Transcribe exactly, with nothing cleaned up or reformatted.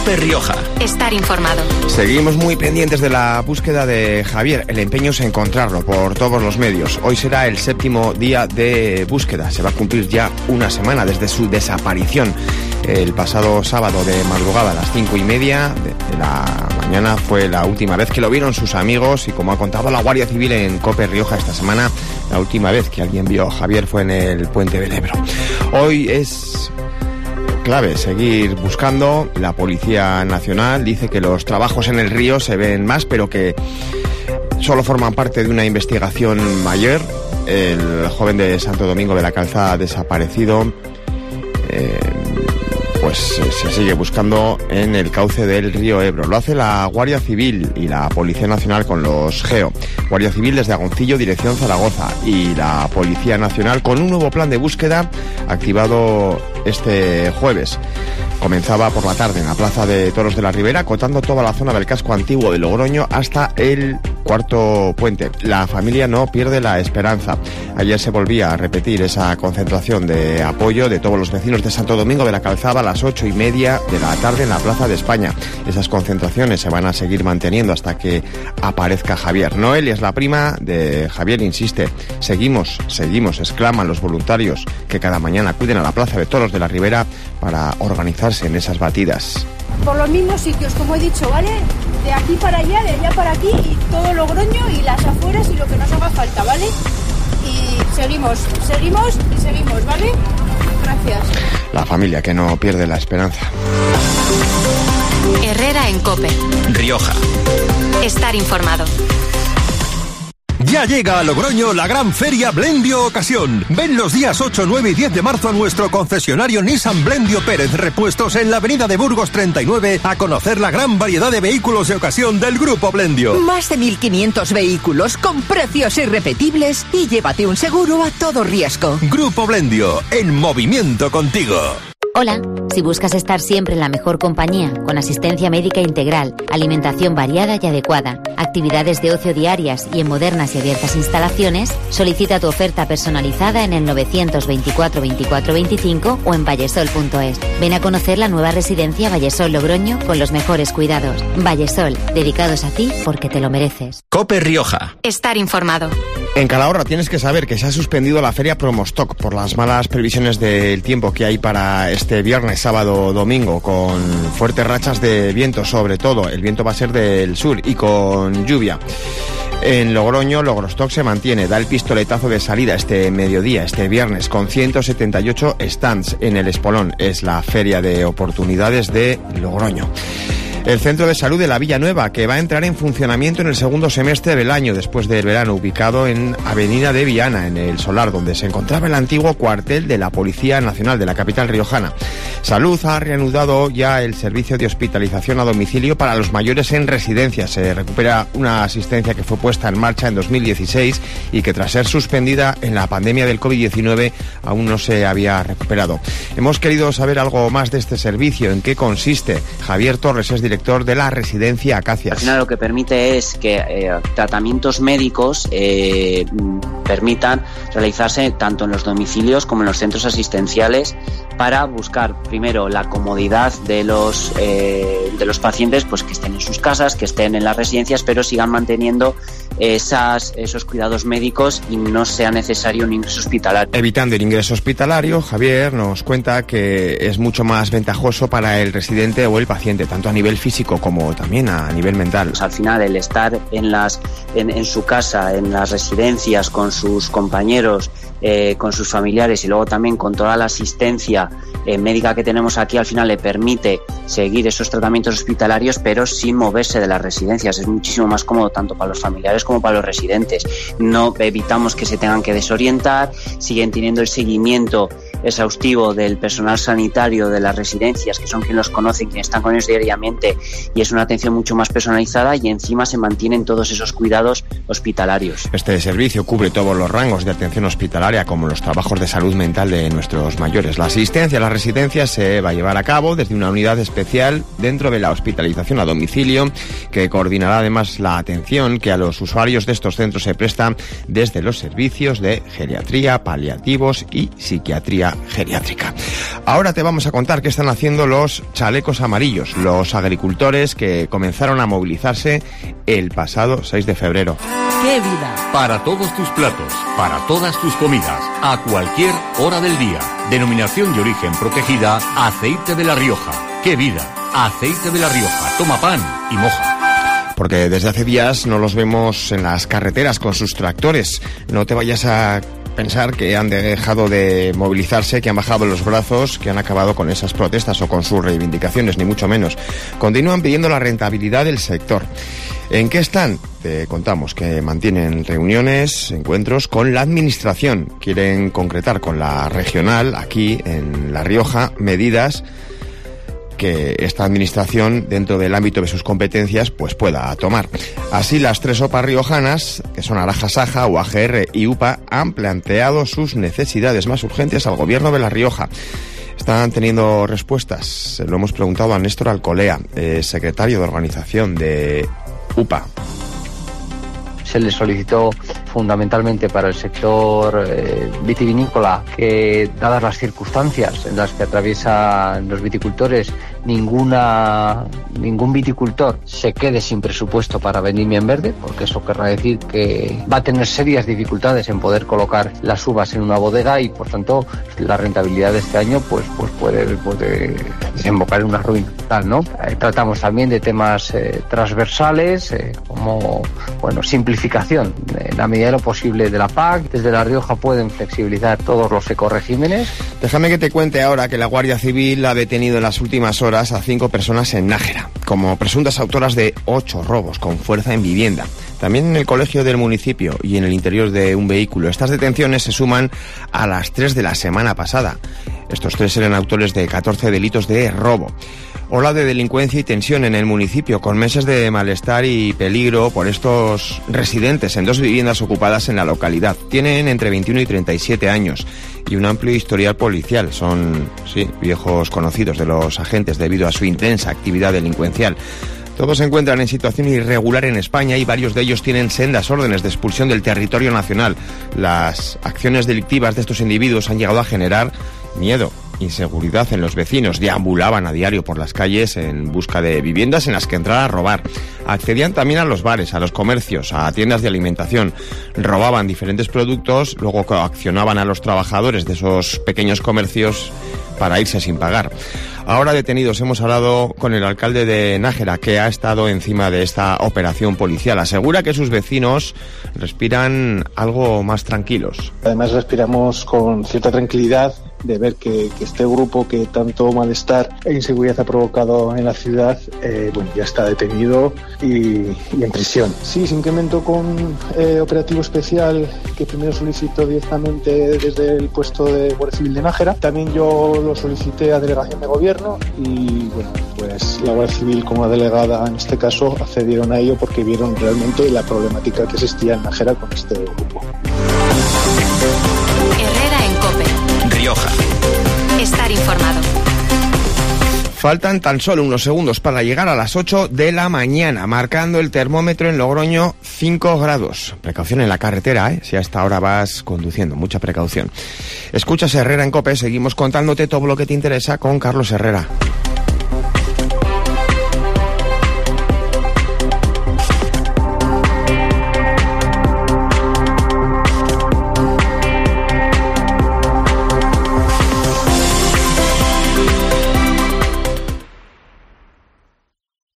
COPE Rioja. Estar informado. Seguimos muy pendientes de la búsqueda de Javier. El empeño es encontrarlo por todos los medios. Hoy será el séptimo día de búsqueda. Se va a cumplir ya una semana desde su desaparición. El pasado sábado de madrugada a las cinco y media de la mañana fue la última vez que lo vieron sus amigos, y como ha contado la Guardia Civil en COPE Rioja esta semana, la última vez que alguien vio a Javier fue en el puente del Ebro. Hoy es clave seguir buscando. La Policía Nacional dice que los trabajos en el río se ven más, pero que solo forman parte de una investigación mayor. El joven de Santo Domingo de la Calzada desaparecido eh, pues se sigue buscando en el cauce del río Ebro. Lo hace la Guardia Civil y la Policía Nacional con los GEO. Guardia Civil desde Agoncillo, dirección Zaragoza, y la Policía Nacional con un nuevo plan de búsqueda activado este jueves. Comenzaba por la tarde en la Plaza de Toros de la Ribera, acotando toda la zona del casco antiguo de Logroño hasta el cuarto puente. La familia no pierde la esperanza. Ayer se volvía a repetir esa concentración de apoyo de todos los vecinos de Santo Domingo de la Calzada a las ocho y media de la tarde en la Plaza de España. Esas concentraciones se van a seguir manteniendo hasta que aparezca Javier. Noelia es la prima de Javier, insiste. Seguimos, seguimos, exclaman los voluntarios que cada mañana acuden a la Plaza de Toros de la Ribera para organizarse en esas batidas. Por los mismos sitios, como he dicho, ¿vale? De aquí para allá, de allá para aquí, y todo Logroño y las afueras y lo que nos haga falta, ¿vale? Y seguimos, seguimos y seguimos, ¿vale? Gracias. La familia que no pierde la esperanza. Herrera en COPE Rioja. Estar informado. Ya llega a Logroño la gran feria Blendio Ocasión. Ven los días ocho, nueve y diez de marzo a nuestro concesionario Nissan Blendio Pérez Repuestos en la avenida de Burgos treinta y nueve a conocer la gran variedad de vehículos de ocasión del Grupo Blendio. Más de mil quinientos vehículos con precios irrepetibles y llévate un seguro a todo riesgo. Grupo Blendio, en movimiento contigo. Hola, si buscas estar siempre en la mejor compañía, con asistencia médica integral, alimentación variada y adecuada, actividades de ocio diarias y en modernas y abiertas instalaciones, solicita tu oferta personalizada en el novecientos veinticuatro veinticuatro veinticinco o en vallesol punto es. Ven a conocer la nueva residencia Vallesol Logroño con los mejores cuidados. Vallesol, dedicados a ti porque te lo mereces. COPE Rioja. Estar informado. En Calahorra tienes que saber que se ha suspendido la feria Promostock por las malas previsiones del tiempo que hay para este viernes, sábado, domingo, con fuertes rachas de viento, sobre todo. El viento va a ser del sur y con lluvia. En Logroño, Logrostock se mantiene, da el pistoletazo de salida este mediodía, este viernes, con ciento setenta y ocho stands en el Espolón. Es la feria de oportunidades de Logroño. El Centro de Salud de la Villa Nueva, que va a entrar en funcionamiento en el segundo semestre del año, después del verano, ubicado en Avenida de Viana, en el Solar, donde se encontraba el antiguo cuartel de la Policía Nacional de la capital riojana. Salud ha reanudado ya el servicio de hospitalización a domicilio para los mayores en residencias. Se recupera una asistencia que fue puesta en marcha en dos mil dieciséis y que, tras ser suspendida en la pandemia del covid diecinueve, aún no se había recuperado. Hemos querido saber algo más de este servicio, en qué consiste. Javier Torres es director director de la residencia Acacias. Al final lo que permite es que eh, tratamientos médicos eh, permitan realizarse tanto en los domicilios como en los centros asistenciales, para buscar primero la comodidad de los eh, de los pacientes, pues que estén en sus casas, que estén en las residencias, pero sigan manteniendo esas, esos cuidados médicos y no sea necesario un ingreso hospitalario. Evitando el ingreso hospitalario, Javier nos cuenta que es mucho más ventajoso para el residente o el paciente, tanto a nivel físico como también a nivel mental. Pues al final, el estar en las en, en su casa, en las residencias, con sus compañeros, eh, con sus familiares y luego también con toda la asistencia eh, médica que tenemos aquí, al final le permite seguir esos tratamientos hospitalarios pero sin moverse de las residencias. Es muchísimo más cómodo tanto para los familiares como para los residentes. No evitamos que se tengan que desorientar, siguen teniendo el seguimiento exhaustivo del personal sanitario de las residencias, que son quienes los conocen, quienes están con ellos diariamente, y es una atención mucho más personalizada, y encima se mantienen todos esos cuidados hospitalarios. Este servicio cubre todos los rangos de atención hospitalaria, como los trabajos de salud mental de nuestros mayores. La asistencia a las residencias se va a llevar a cabo desde una unidad especial dentro de la hospitalización a domicilio, que coordinará además la atención que a los usuarios de estos centros se presta desde los servicios de geriatría, paliativos y psiquiatría clínica geriátrica. Ahora te vamos a contar qué están haciendo los chalecos amarillos, los agricultores que comenzaron a movilizarse el pasado seis de febrero. ¡Qué vida! Para todos tus platos, para todas tus comidas, a cualquier hora del día. Denominación de origen protegida, Aceite de La Rioja. ¡Qué vida! Aceite de La Rioja. Toma pan y moja. Porque desde hace días no los vemos en las carreteras con sus tractores. No te vayas a pensar que han dejado de movilizarse, que han bajado los brazos, que han acabado con esas protestas o con sus reivindicaciones, ni mucho menos. Continúan pidiendo la rentabilidad del sector. ¿En qué están? Te contamos que mantienen reuniones, encuentros con la administración. Quieren concretar con la regional, aquí en La Rioja, medidas que esta administración, dentro del ámbito de sus competencias, pues pueda tomar. Así, las tres O P A riojanas, que son Araja Saja, U A G R y U P A, han planteado sus necesidades más urgentes al gobierno de La Rioja. Están teniendo respuestas. Se lo hemos preguntado a Néstor Alcolea, eh, secretario de organización de U P A. Se le solicitó fundamentalmente para el sector eh, vitivinícola que, dadas las circunstancias en las que atraviesan los viticultores, ninguna ningún viticultor se quede sin presupuesto para vendimia en verde, porque eso querrá decir que va a tener serias dificultades en poder colocar las uvas en una bodega y, por tanto, la rentabilidad de este año pues pues puede, puede desembocar en una ruina total, ¿no? Eh, tratamos también de temas eh, transversales eh, como, bueno, simplificación en la medida de lo posible de la P A C. Desde La Rioja pueden flexibilizar todos los ecoregímenes. Déjame que te cuente ahora que la Guardia Civil ha detenido en las últimas horas a cinco personas en Nájera, como presuntas autoras de ocho robos con fuerza en vivienda. También en el colegio del municipio y en el interior de un vehículo. Estas detenciones se suman a las tres de la semana pasada. Estos tres eran autores de catorce delitos de robo. Ola de delincuencia y tensión en el municipio, con meses de malestar y peligro por estos residentes en dos viviendas ocupadas en la localidad. Tienen entre veintiuno y treinta y siete años y un amplio historial policial. Son, sí, viejos conocidos de los agentes debido a su intensa actividad delincuencial. Todos se encuentran en situación irregular en España y varios de ellos tienen sendas órdenes de expulsión del territorio nacional. Las acciones delictivas de estos individuos han llegado a generar miedo, inseguridad en los vecinos. Deambulaban a diario por las calles en busca de viviendas en las que entrar a robar. Accedían también a los bares, a los comercios, a tiendas de alimentación. Robaban diferentes productos, luego coaccionaban a los trabajadores de esos pequeños comercios para irse sin pagar. Ahora detenidos, hemos hablado con el alcalde de Nájera, que ha estado encima de esta operación policial. Asegura que sus vecinos respiran algo más tranquilos. Además respiramos con cierta tranquilidad de ver que, que este grupo que tanto malestar e inseguridad ha provocado en la ciudad, eh, bueno, ya está detenido y, y en prisión. Sí, se incrementó con eh, operativo especial que primero solicitó directamente desde el puesto de Guardia Civil de Nájera. También yo lo solicité a delegación de gobierno y, bueno, pues la Guardia Civil como delegada en este caso accedieron a ello porque vieron realmente la problemática que existía en Nájera con este grupo. Herrera en COPE. Rioja. Estar informado. Faltan tan solo unos segundos para llegar a las ocho de la mañana, marcando el termómetro en Logroño cinco grados. Precaución en la carretera, ¿eh? Si a esta hora vas conduciendo, mucha precaución. Escuchas Herrera en COPE, seguimos contándote todo lo que te interesa con Carlos Herrera.